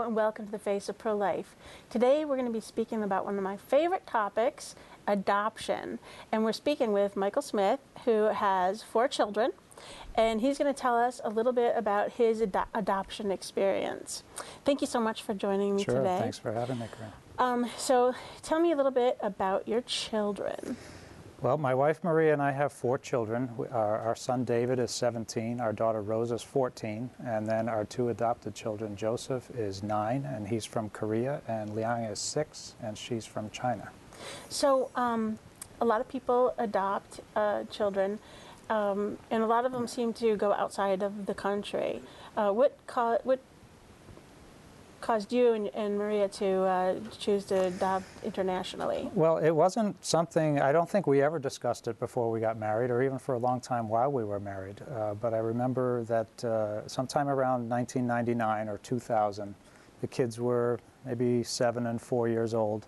and welcome to the Face of Pro-Life. Today we're going to be speaking about one of my favorite topics, adoption. And we're speaking with Michael Smith, who has 4 children, and he's going to tell us a little bit about his adoption experience. Thank you so much for joining me today. Sure, thanks for having me, Corinne. So tell me a little bit about your children. Well, my wife Maria and I have 4 children. Our son David is 17, our daughter Rose is 14, and then our 2 adopted children, Joseph is 9, and he's from Korea, and Liang is 6, and she's from China. So a lot of people adopt children, and a lot of them seem to go outside of the country. What caused you and Maria to choose to adopt internationally? Well, it wasn't something, I don't think we ever discussed it before we got married, or even for a long time while we were married. But I remember that sometime around 1999 or 2000, the kids were maybe 7 and 4 years old.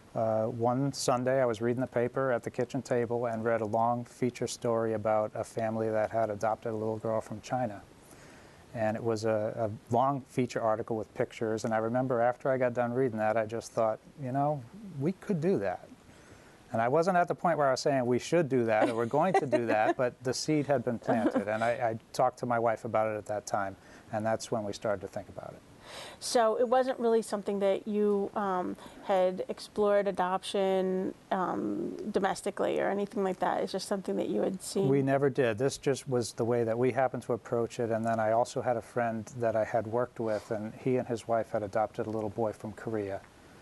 One Sunday I was reading the paper at the kitchen table and read a long feature story about a family that had adopted a little girl from China. And it was a long feature article with pictures, and I remember after I got done reading that, I just thought, you know, we could do that. And I wasn't at the point where I was saying we should do that or we're going to do that, but the seed had been planted, and I talked to my wife about it at that time, and that's when we started to think about it. So it wasn't really something that you had explored adoption domestically or anything like that. It's just something that you had seen. We never did. This just was the way that we happened to approach it. And then I also had a friend that I had worked with, and he and his wife had adopted a little boy from Korea.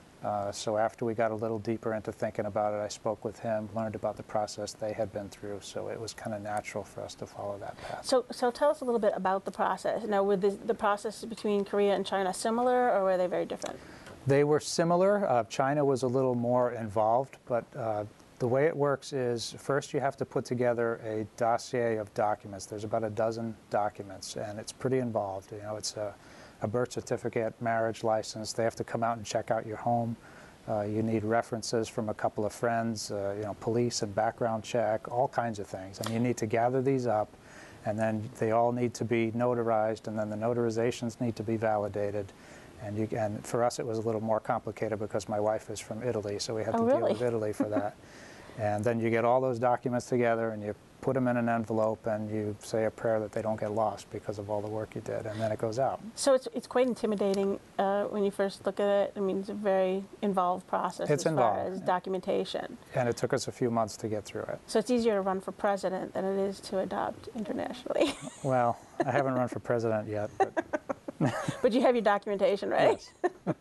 So after we got a little deeper into thinking about it, I spoke with him, learned about the process they had been through, so it was kind of natural for us to follow that path. So tell us a little bit about the process. Now, were the process between Korea and China similar, or were they very different? They were similar. China was a little more involved, but the way it works is first you have to put together a dossier of documents. There's about a dozen documents, and it's pretty involved. You know, it's a birth certificate, marriage license. They have to come out and check out your home. You need references from a couple of friends, you know, police and background check, all kinds of things. And you need to gather these up, and then they all need to be notarized, and then the notarizations need to be validated. And for us, it was a little more complicated because my wife is from Italy, so we had to deal with Italy for that. And then you get all those documents together, and you put them in an envelope, and you say a prayer that they don't get lost because of all the work you did, and then it goes out. So it's quite intimidating when you first look at it. I mean, it's a very involved process as far as documentation. And it took us a few months to get through it. So it's easier to run for president than it is to adopt internationally. Well, I haven't run for president yet. But, but you have your documentation, right? Yes.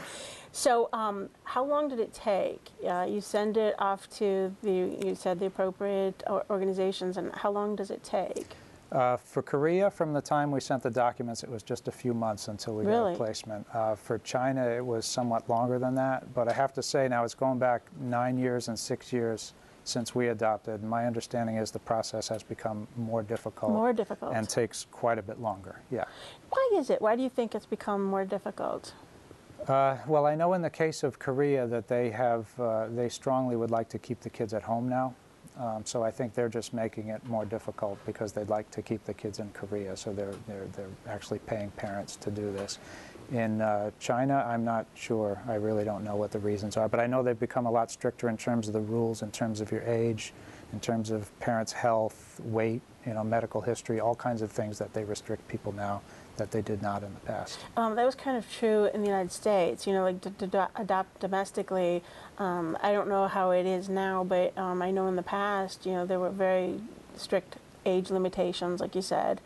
So how long did it take? You send it off to you said the appropriate organizations, and how long does it take? For Korea, from the time we sent the documents, it was just a few months until we got a placement. For China, it was somewhat longer than that, but I have to say now it's going back 9 years and 6 years since we adopted. My understanding is the process has become more difficult. More difficult. And takes quite a bit longer, yeah. Why is it? Why do you think it's become more difficult? Well, I know in the case of Korea that they strongly would like to keep the kids at home now. So I think they're just making it more difficult because they'd like to keep the kids in Korea. So they're actually paying parents to do this. In China, I'm not sure. I really don't know what the reasons are. But I know they've become a lot stricter in terms of the rules, in terms of your age, in terms of parents' health, weight, you know, medical history, all kinds of things that they restrict people now that they did not in the past. That was kind of true in the United States, you know, like to adopt domestically. I don't know how it is now, but I know in the past, you know, there were very strict age limitations, like you said,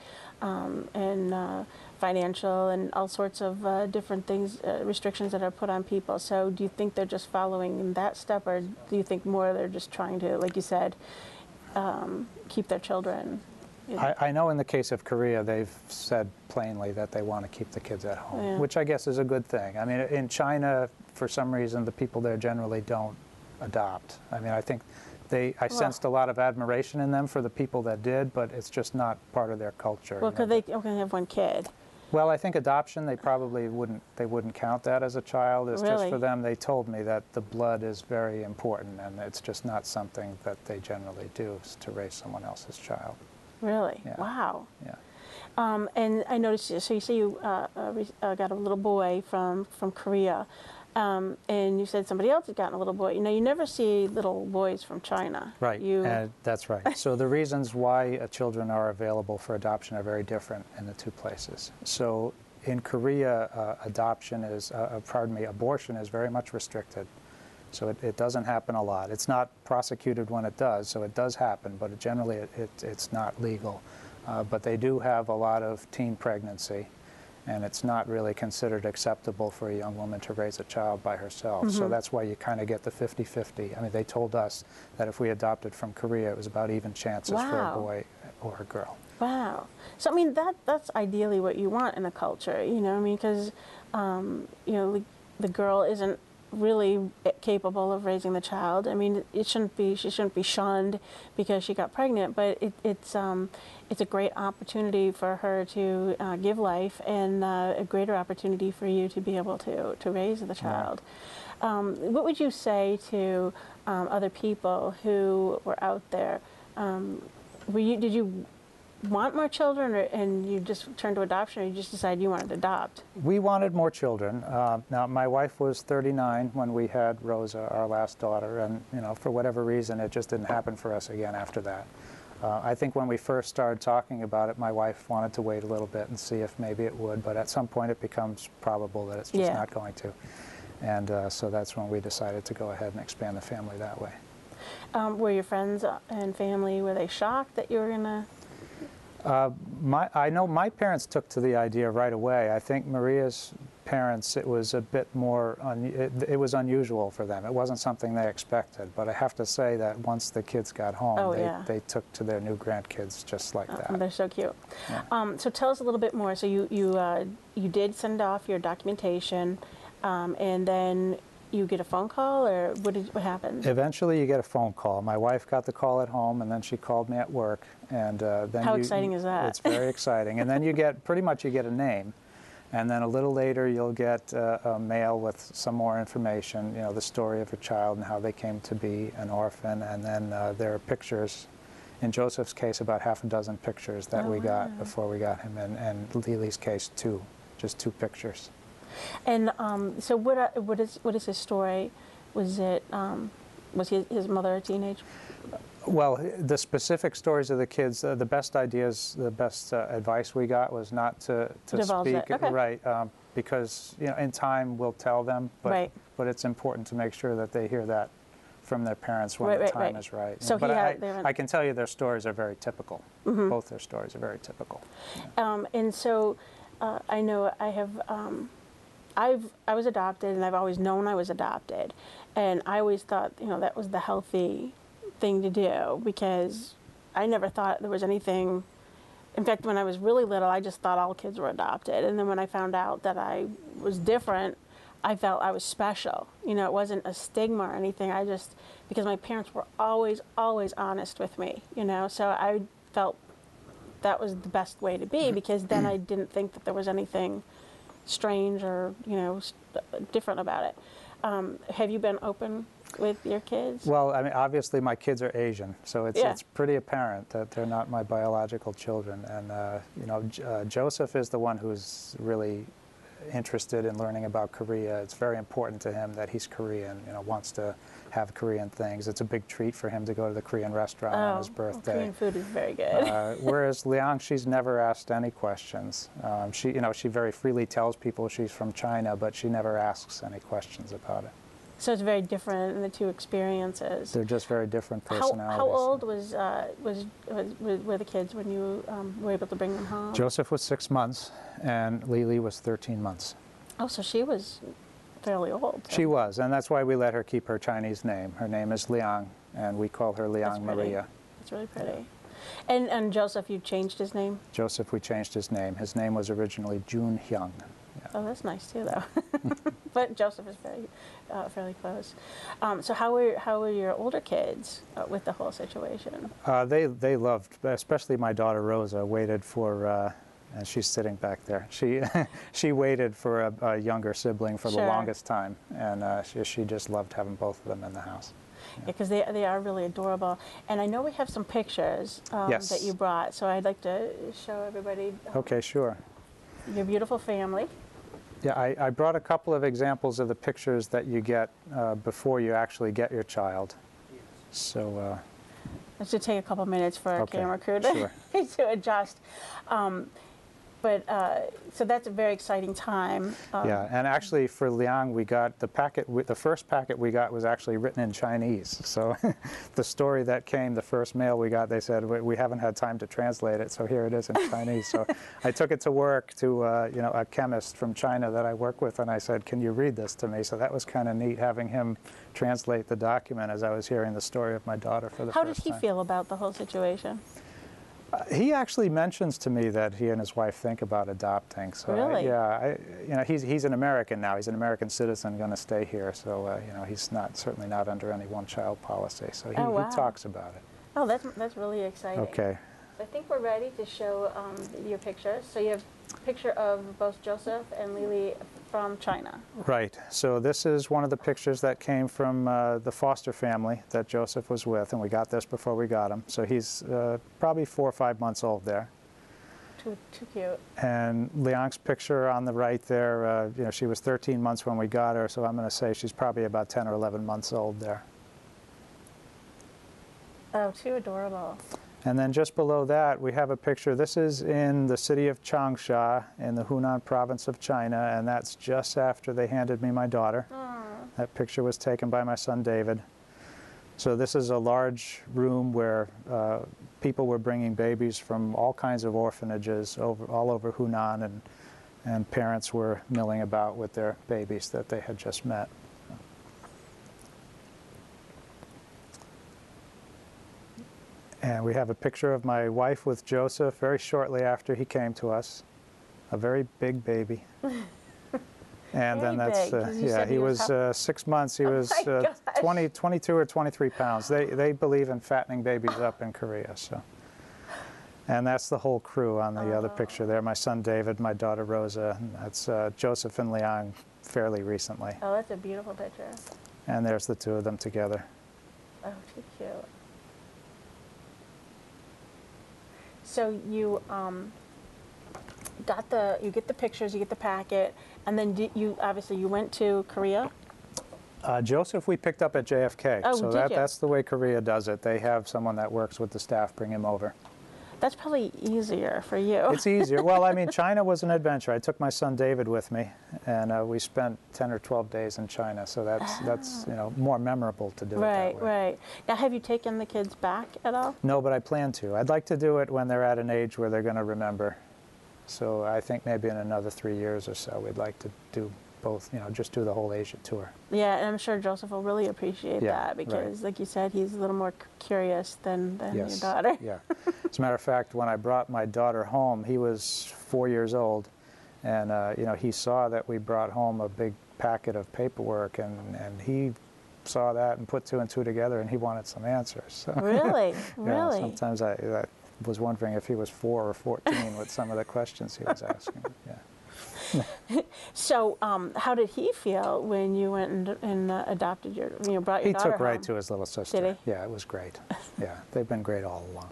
and financial and all sorts of different things, restrictions that are put on people. So do you think they're just following in that step, or do you think more they're just trying to, like you said, keep their children? I know in the case of Korea, they've said plainly that they want to keep the kids at home, which I guess is a good thing. I mean, in China, for some reason, the people there generally don't adopt. I mean, I think I sensed a lot of admiration in them for the people that did, but it's just not part of their culture. Well, because they only have one kid. Well, I think adoption, they probably wouldn't count that as a child. It's just for them, they told me that the blood is very important, and it's just not something that they generally do, is to raise someone else's child. Really? Yeah. Wow. Yeah. And I noticed, so you say you got a little boy from Korea, and you said somebody else had gotten a little boy. You know, you never see little boys from China. Right, You, that's right. So the reasons why children are available for adoption are very different in the two places. So in Korea, abortion is very much restricted. So it doesn't happen a lot. It's not prosecuted when it does, so it does happen, but generally it's not legal. But they do have a lot of teen pregnancy, and it's not really considered acceptable for a young woman to raise a child by herself. So that's why you kind of get the 50-50. I mean, they told us that if we adopted from Korea, it was about even chances for a boy or a girl. wow. So I mean, that's ideally what you want in a culture, you know. I mean, because you know, the girl isn't really capable of raising the child. I mean, she shouldn't be shunned because she got pregnant, but it's a great opportunity for her to give life, and a greater opportunity for you to be able to raise the child. What would you say to other people who were out there? Did you want more children, and you just turned to adoption, or you just decided you wanted to adopt? We wanted more children. Now, my wife was 39 when we had Rosa, our last daughter, and you know, for whatever reason, it just didn't happen for us again after that. I think when we first started talking about it, my wife wanted to wait a little bit and see if maybe it would, but at some point it becomes probable that it's just not going to. And so that's when we decided to go ahead and expand the family that way. Were your friends and family, were they shocked that you were going to? I know my parents took to the idea right away. I think Maria's parents, it was a bit more, it was unusual for them. It wasn't something they expected, but I have to say that once the kids got home, they took to their new grandkids just like that. They're so cute. Yeah. So tell us a little bit more. So you did send off your documentation, and then you get a phone call, or what happened? Eventually you get a phone call. My wife got the call at home, and then she called me at work. And then how exciting is that? It's very exciting. And then you get a name. And then a little later you'll get a mail with some more information, you know, the story of your child and how they came to be an orphan. And then there are pictures. In Joseph's case, about half a dozen pictures that we got before we got him. And Lily's case, just two pictures. And so what is his story? Was his mother a teenager? Well, the specific stories of the kids, the best ideas, the best advice we got was not to speak, right? Because you know, in time we'll tell them, but it's important to make sure that they hear that from their parents when the time is right. So but I can tell you their stories are very typical. Both their stories are very typical. Yeah. And so I know I have. I was adopted, and I've always known I was adopted, and I always thought, you know, that was the healthy thing to do, because I never thought there was anything. In fact, when I was really little, I just thought all kids were adopted, and then when I found out that I was different, I felt I was special. You know, it wasn't a stigma or anything. Because my parents were always honest with me, you know, so I felt that was the best way to be, because then I didn't think that there was anything strange or, you know, different about it. Have you been open with your kids? Well, I mean, obviously my kids are Asian, so it's pretty apparent that they're not my biological children. And you know, Joseph is the one who's really interested in learning about Korea. It's very important to him that he's Korean, you know, wants to have Korean things. It's a big treat for him to go to the Korean restaurant on his birthday. Korean food is very good. Whereas Liang, she's never asked any questions. She very freely tells people she's from China, but she never asks any questions about it. So it's very different in the two experiences. They're just very different personalities. How old were the kids when you were able to bring them home? Joseph was 6 months, and Lily was 13 months. Oh, so she was fairly old. So. She was, and that's why we let her keep her Chinese name. Her name is Liang, and we call her Liang Maria. That's really pretty. And Joseph, you changed his name? Joseph, we changed his name. His name was originally Jun Hyung. Yeah. Oh, that's nice too, though. But Joseph is fairly close. So how were your older kids with the whole situation? They loved, especially my daughter Rosa, waited for, and she's sitting back there. She waited for a younger sibling for the longest time, and she just loved having both of them in the house. because they are really adorable. And I know we have some pictures Yes. that you brought, so I'd like to show everybody Okay, sure. your beautiful family. Yeah, I brought a couple of examples of the pictures that you get before you actually get your child. So, It should take a couple minutes for our Okay, camera crew to, sure. to adjust. So that's a very exciting time. yeah, and actually for Liang, we got the packet, the first packet we got was actually written in Chinese. So the story that came, the first mail we got, they said, we haven't had time to translate it, so here it is in Chinese. So I took it to work to, you know, a chemist from China that I work with, and I said, can you read this to me? So that was kind of neat having him translate the document as I was hearing the story of my daughter for the How first did he time. feel about the whole situation? He actually mentions to me that he and his wife think about adopting. So Really? you know, he's an American now. He's an American citizen, going to stay here. So you know, he's certainly not under any one-child policy. So Oh, wow. he talks about it. Oh, that's really exciting. Okay. I think we're ready to show your pictures. So you have a picture of both Joseph and Lily from China. Right. So this is one of the pictures that came from the foster family that Joseph was with, and we got this before we got him. So he's probably 4 or 5 months old there. Too cute. And Liang's picture on the right there, you know, she was 13 months when we got her, so I'm going to say she's probably about 10 or 11 months old there. Oh, too adorable. And then just below that, we have a picture. This is in the city of Changsha in the Hunan province of China, and that's just after they handed me my daughter. That picture was taken by my son David. So this is a large room where people were bringing babies from all kinds of orphanages all over Hunan, and parents were milling about with their babies that they had just met. And we have a picture of my wife with Joseph very shortly after he came to us. A very big baby. And then Very that's, big, 'cause you yeah, said he he was was 6 months. He was my gosh. 22 or 23 pounds. They believe in fattening babies up in Korea. So, and that's the whole crew on the other picture there. My son David, my daughter Rosa. And that's Joseph and Liang fairly recently. Oh, that's a beautiful picture. And there's the two of them together. Oh, too cute. So you you get the pictures, you get the packet, and then you obviously you went to Korea. Joseph we picked up at JFK. Oh, so did you? that's the way Korea does it. They have someone that works with the staff bring him over. That's probably easier for you. It's easier. Well, I mean, China was an adventure. I took my son David with me, and we spent 10 or 12 days in China. So that's you know, more memorable to do it that way. Right. Now, have you taken the kids back at all? No, but I plan to. I'd like to do it when they're at an age where they're going to remember. So I think maybe in another 3 years or so, we'd like to do both, you know, just do the whole Asia tour. Yeah, and I'm sure Joseph will really appreciate Yeah, that because, like you said, he's a little more curious than Yes. your daughter. Yeah. As a matter of fact, when I brought my daughter home, he was 4 years old, and you know, he saw that we brought home a big packet of paperwork, and he saw that and put 2 and 2 together, and he wanted some answers. So, Really? yeah, Really? sometimes I was wondering if he was 4 or 14 with some of the questions he was asking. Yeah. So, how did he feel when you went and adopted brought your He daughter took right home? to his little sister. Did he? Yeah, it was great. Yeah, they've been great all along.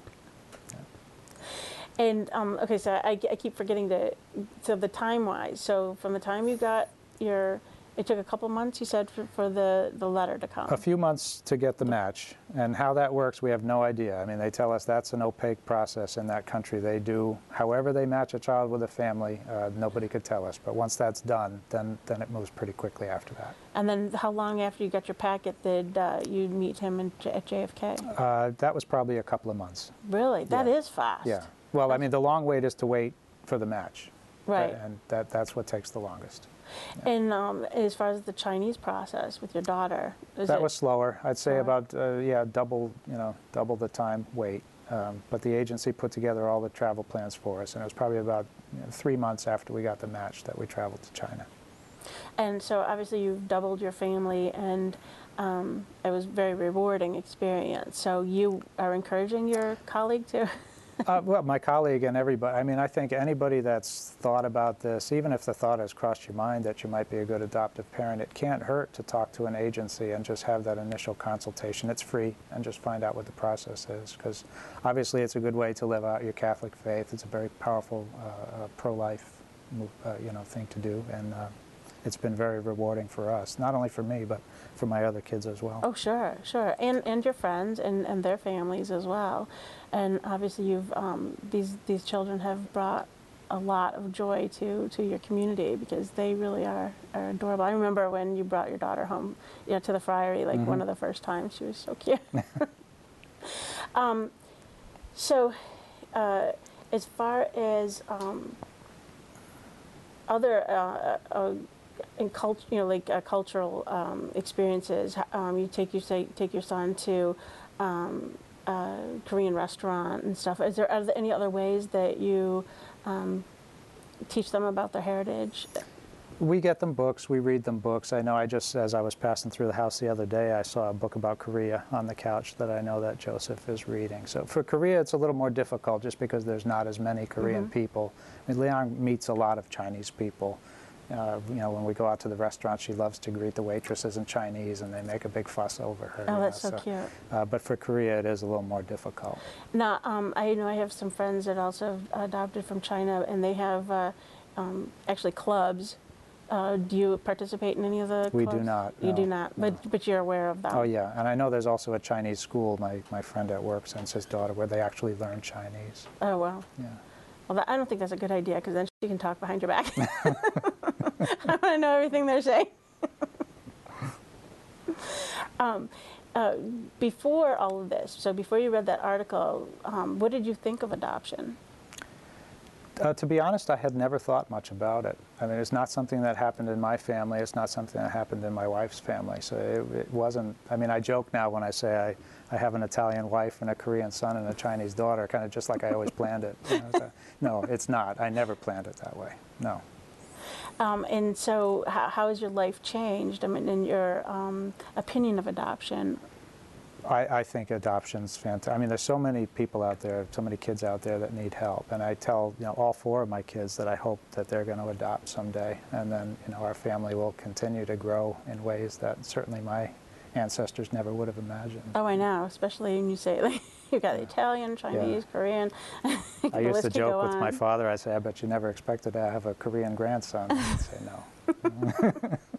And okay, so I keep forgetting so the time-wise. So from the time you got it took a couple months, you said, for the letter to come. A few months to get the match, and how that works, we have no idea. I mean, they tell us that's an opaque process in that country. They do, however they match a child with a family, nobody could tell us. But once that's done, then it moves pretty quickly after that. And then how long after you got your packet did you meet him at JFK? That was probably a couple of months. Really? That Yeah. is fast. Yeah. Well, I mean, the long wait is to wait for the match. Right. And that's what takes the longest. And as far as the Chinese process with your daughter, That was slower. I'd say slower? about double the time wait. But the agency put together all the travel plans for us, and it was probably about 3 months after we got the match that we traveled to China. And so obviously you've doubled your family, and it was a very rewarding experience. So you are encouraging your colleague to Well, my colleague and everybody, I mean, I think anybody that's thought about this, even if the thought has crossed your mind that you might be a good adoptive parent, it can't hurt to talk to an agency and just have that initial consultation. It's free, and just find out what the process is, because obviously it's a good way to live out your Catholic faith. It's a very powerful pro-life thing to do, and it's been very rewarding for us, not only for me, but for my other kids as well. Oh, sure, sure, and your friends and their families as well, and obviously you've these children have brought a lot of joy to your community, because they really are adorable. I remember when you brought your daughter home, to the Friary, like one of the first times. She was so cute. So, as far as other in cultural experiences, you take your son to Korean restaurant and stuff. Are there any other ways that you teach them about their heritage? We get them books. We read them books. I know as I was passing through the house the other day, I saw a book about Korea on the couch that I know that Joseph is reading. So for Korea, it's a little more difficult just because there's not as many Korean people. I mean, Leon meets a lot of Chinese people. When we go out to the restaurant, she loves to greet the waitresses in Chinese, and they make a big fuss over her. Oh, that's so cute. But for Korea, it is a little more difficult. Now, I know I have some friends that also adopted from China, and they have actually clubs. Do you participate in any of the clubs? We do not. You no, do not, no. but you're aware of them. Oh yeah, and I know there's also a Chinese school. My friend at work sends his daughter where they actually learn Chinese. Oh wow. Yeah. Well, I don't think that's a good idea, because then she can talk behind your back. I want to know everything they're saying. Before all of this, so before you read that article, what did you think of adoption? To be honest, I had never thought much about it. I mean, it's not something that happened in my family. It's not something that happened in my wife's family. So it wasn't, I mean, I joke now when I say I have an Italian wife and a Korean son and a Chinese daughter, kind of just like I always planned it. So, no, it's not. I never planned it that way. No. And so how has your life changed? I mean, in your opinion of adoption? I think adoption's fantastic. I mean, there's so many people out there, so many kids out there that need help, and I tell all 4 of my kids that I hope that they're going to adopt someday, and then our family will continue to grow in ways that certainly my ancestors never would have imagined. Oh, I know, especially when you say like you've got Italian, Chinese, Korean. I used to joke with my father. I say, "I bet you never expected to have a Korean grandson." He'd say, "No."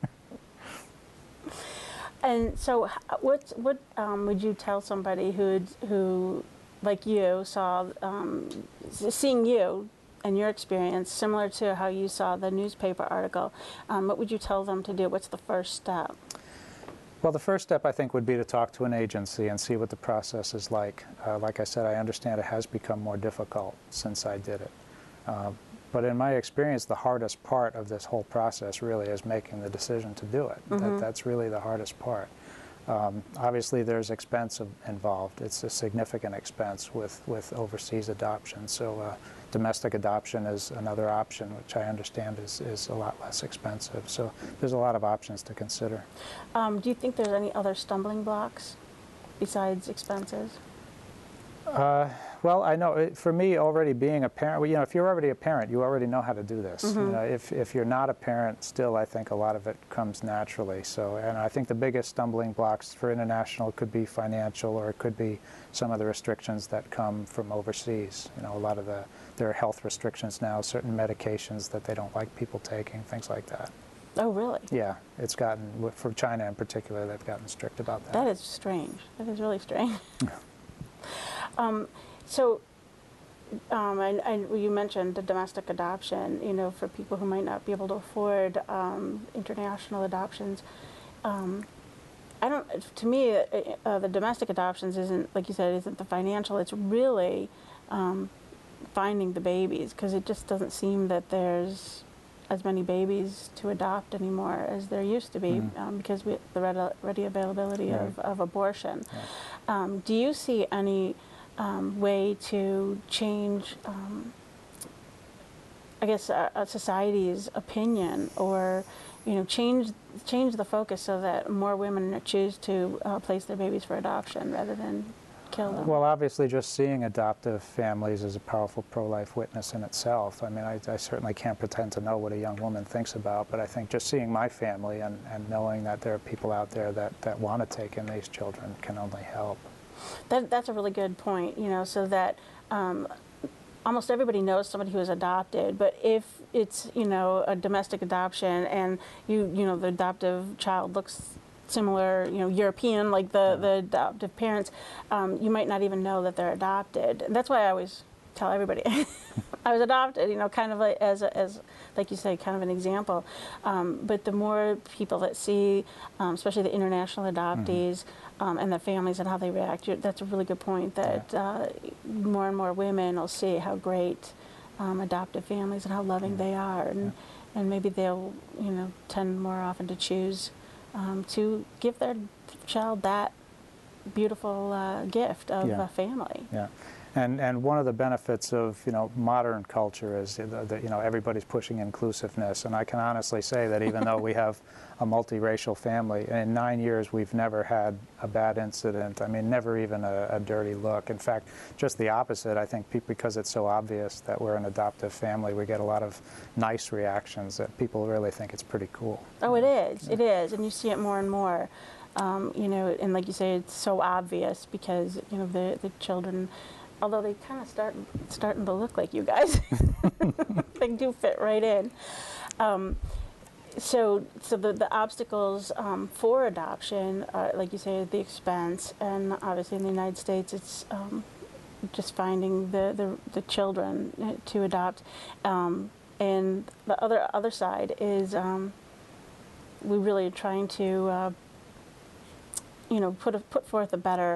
And so, what would you tell somebody who, like you, saw seeing you and your experience similar to how you saw the newspaper article? What would you tell them to do? What's the first step? Well, the first step, I think, would be to talk to an agency and see what the process is like. Like I said, I understand it has become more difficult since I did it. But in my experience, the hardest part of this whole process really is making the decision to do it. That's really the hardest part. Obviously, there's expense involved. It's a significant expense with overseas adoption. So domestic adoption is another option, which I understand is a lot less expensive. So there's a lot of options to consider. Do you think there's any other stumbling blocks besides expenses? Well, I know for me, already being a parent, if you're already a parent, you already know how to do this. If you're not a parent, still, I think a lot of it comes naturally. So, and I think the biggest stumbling blocks for international could be financial, or it could be some of the restrictions that come from overseas. A lot of there are health restrictions now, certain medications that they don't like people taking, things like that. Oh, really? Yeah, it's gotten, for China in particular, they've gotten strict about that. That is strange. That is really strange. So, you mentioned the domestic adoption, for people who might not be able to afford international adoptions. To me, the domestic adoptions isn't, like you said, isn't the financial, it's really finding the babies, because it just doesn't seem that there's as many babies to adopt anymore as there used to be, because the ready availability of abortion. Right. Do you see any way to change, I guess, a society's opinion, or change the focus so that more women choose to place their babies for adoption rather than kill them. Well, obviously, just seeing adoptive families is a powerful pro-life witness in itself. I mean, I certainly can't pretend to know what a young woman thinks about, but I think just seeing my family and knowing that there are people out there that want to take in these children can only help. That's a really good point, you know, so that almost everybody knows somebody who is adopted, but if it's, you know, a domestic adoption and you know, the adoptive child looks similar, you know, European, like the adoptive parents, you might not even know that they're adopted. And that's why I always tell everybody I was adopted, you know, kind of like as like you say, kind of an example. But the more people that see, especially the international adoptees and their families and how they react, that's a really good point, that more and more women will see how great adoptive families and how loving they are, and maybe they'll, you know, tend more often to choose to give their child that beautiful gift of a family. Yeah. And one of the benefits of, you know, modern culture is that, you know, everybody's pushing inclusiveness, and I can honestly say that even though we have a multiracial family, in 9 years we've never had a bad incident. I mean, never even a dirty look. In fact, just the opposite. I think because it's so obvious that we're an adoptive family, we get a lot of nice reactions that people really think it's pretty cool. Oh, it is. It is, and you see it more and more. You know, and like you say, it's so obvious because, you know, the children, although they kind of starting to look like you guys, they do fit right in. So the obstacles for adoption, like you say, the expense, and obviously in the United States, it's just finding the children to adopt. And the other side is we really are trying to, you know, put forth a better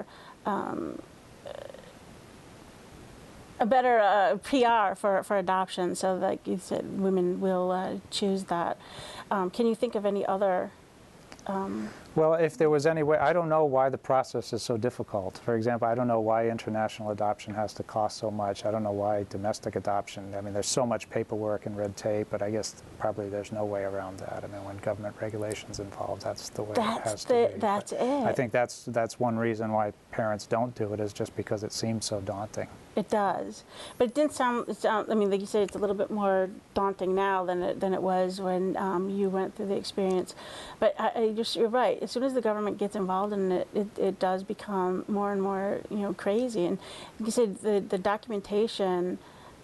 PR for adoption, so like you said, women will choose that. Can you think of any other? Well, if there was any way, I don't know why the process is so difficult. For example, I don't know why international adoption has to cost so much. I don't know why domestic adoption, I mean, there's so much paperwork and red tape, but I guess probably there's no way around that. I mean, when government regulation's involved, that's the way it has to be. That's it. I think that's one reason why parents don't do it, is just because it seems so daunting. It does, but it didn't sound. I mean, like you said, it's a little bit more daunting now than it was when you went through the experience. But you're right. As soon as the government gets involved in it, it does become more and more, you know, crazy. And like you said, the documentation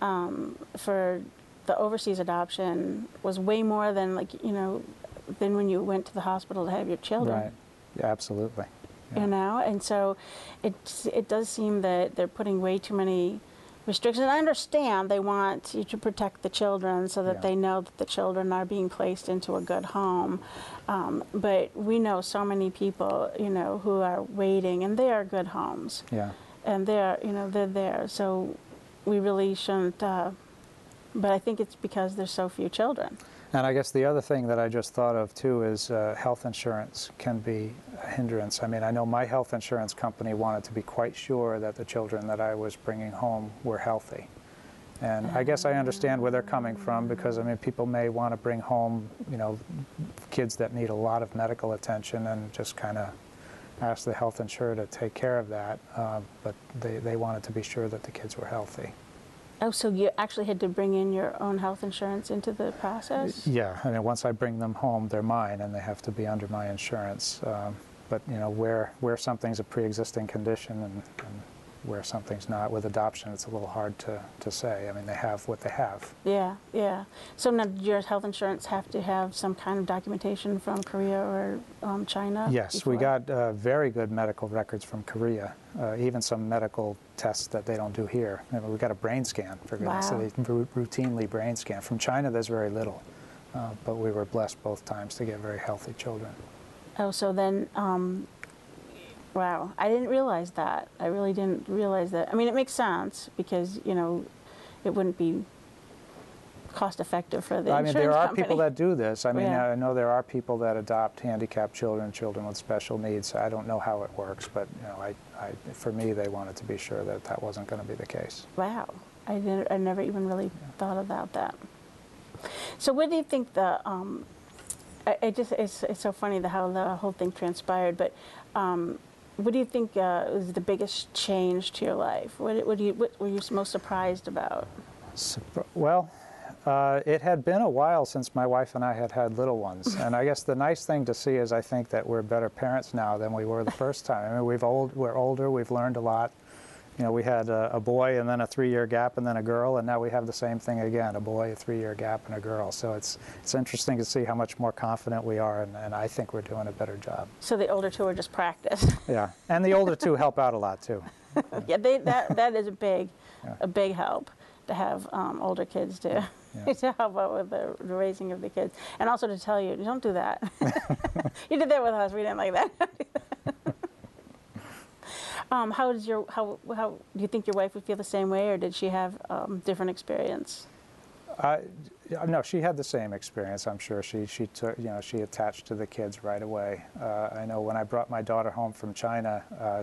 for the overseas adoption was way more than, like, you know, than when you went to the hospital to have your children. Right. Yeah, absolutely. You know, and so it does seem that they're putting way too many restrictions. I understand they want you to protect the children so that they know that the children are being placed into a good home, but we know so many people, you know, who are waiting, and they are good homes. Yeah. And they're, you know, they're there. So we really shouldn't. But I think it's because there's so few children. And I guess the other thing that I just thought of too is health insurance can be a hindrance. I mean, I know my health insurance company wanted to be quite sure that the children that I was bringing home were healthy. And I guess I understand where they're coming from, because, I mean, people may want to bring home, you know, kids that need a lot of medical attention and just kind of ask the health insurer to take care of that. But they wanted to be sure that the kids were healthy. Oh, so you actually had to bring in your own health insurance into the process? Yeah, I mean, once I bring them home, they're mine, and they have to be under my insurance. But, you know, where something's a pre-existing condition and where something's not, with adoption, it's a little hard to say. I mean, they have what they have. Yeah, yeah. So now, did your health insurance have to have some kind of documentation from Korea or China? Yes, before? we got very good medical records from Korea, even some medical tests that they don't do here. I mean, we got a brain scan, for goodness sake. They routinely brain scan. From China, there's very little, but we were blessed both times to get very healthy children. Oh, so then, wow, I didn't realize that. I really didn't realize that. I mean, it makes sense because, you know, it wouldn't be cost effective for the insurance company. I mean, there are people that do this. I mean, Yeah. I know there are people that adopt handicapped children, children with special needs. I don't know how it works, but, you know, for me, they wanted to be sure that that wasn't going to be the case. Wow, I never even really thought about that. So what do you think the, it's so funny how the whole thing transpired, but What do you think was the biggest change to your life? What were you most surprised about? Well, it had been a while since my wife and I had had little ones, and I guess the nice thing to see is I think that we're better parents now than we were the first time. I mean, we're older, we've learned a lot. You know, we had a boy and then a 3-year gap and then a girl, and now we have the same thing again, a boy, a 3-year gap, and a girl. So it's interesting to see how much more confident we are, and I think we're doing a better job. So the older two are just practice. Yeah, and the older two help out a lot too. Yeah, that is Yeah. a big help to have older kids to help out with the raising of the kids, and also to tell you, don't do that. You did that with us. We didn't like that. How do you think your wife would feel the same way, or did she have different experience? No, she had the same experience. I'm sure she took, she attached to the kids right away. I know when I brought my daughter home from China,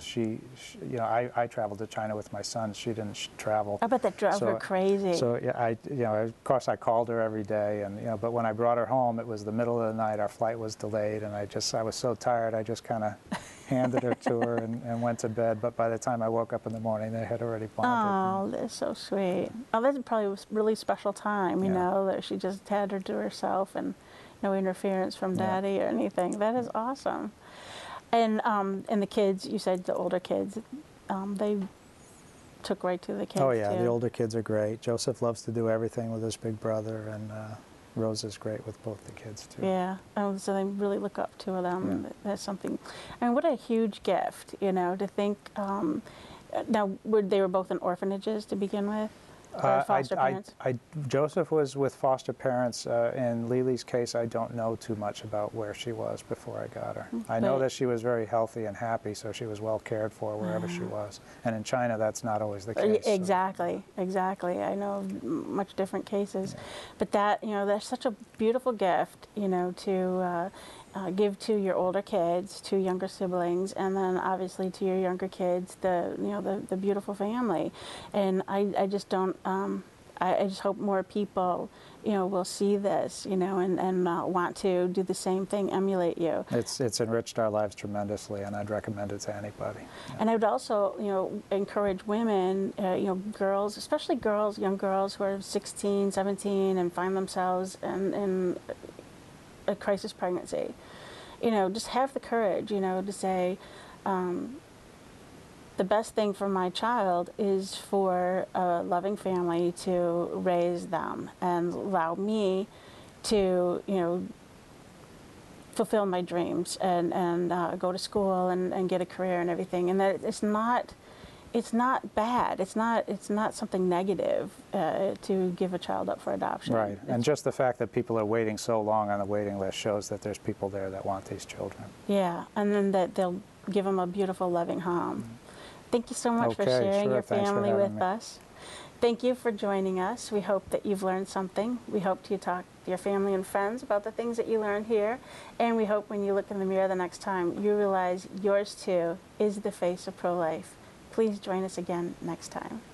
I traveled to China with my son. She didn't travel. I bet that drove her crazy. So yeah, of course I called her every day, and but when I brought her home, it was the middle of the night. Our flight was delayed, and I was so tired. I just kind of handed her to her and went to bed. But by the time I woke up in the morning, they had already bonded. Oh, that's so sweet. Oh, that's probably a really special time, you know, that she just had her to herself and no interference from Daddy or anything. That is awesome. And the kids, you said the older kids, they took right to the kids. Oh yeah, too. the older kids are great. Joseph loves to do everything with his big brother, and Rose is great with both the kids too. Yeah, so they really look up to them. Yeah. That's something. I mean, what a huge gift, to think. Now, they were both in orphanages to begin with, or foster parents? Joseph was with foster parents. In Lily's case, I don't know too much about where she was before I got her. I know that she was very healthy and happy, so she was well cared for wherever she was. And in China, that's not always the case. Exactly, exactly. I know of much different cases. But that's such a beautiful gift, to give to your older kids, to younger siblings, and then obviously to your younger kids, the beautiful family. And I just don't, I just hope more people, will see this, and want to do the same thing, emulate you. It's enriched our lives tremendously, and I'd recommend it to anybody. Yeah. And I would also, encourage women, girls, especially girls, young girls who are 16, 17, and find themselves in a crisis pregnancy. Just have the courage, to say, the best thing for my child is for a loving family to raise them and allow me to, fulfill my dreams and go to school and get a career and everything. And that it's not bad. It's not something negative to give a child up for adoption. Right, and just the fact that people are waiting so long on the waiting list shows that there's people there that want these children. Yeah, and then that they'll give them a beautiful, loving home. Thank you so much for sharing your family with us. Thank you for joining us. We hope that you've learned something. We hope you talk to your family and friends about the things that you learned here. And we hope when you look in the mirror the next time, you realize yours too is the face of pro-life. Please join us again next time.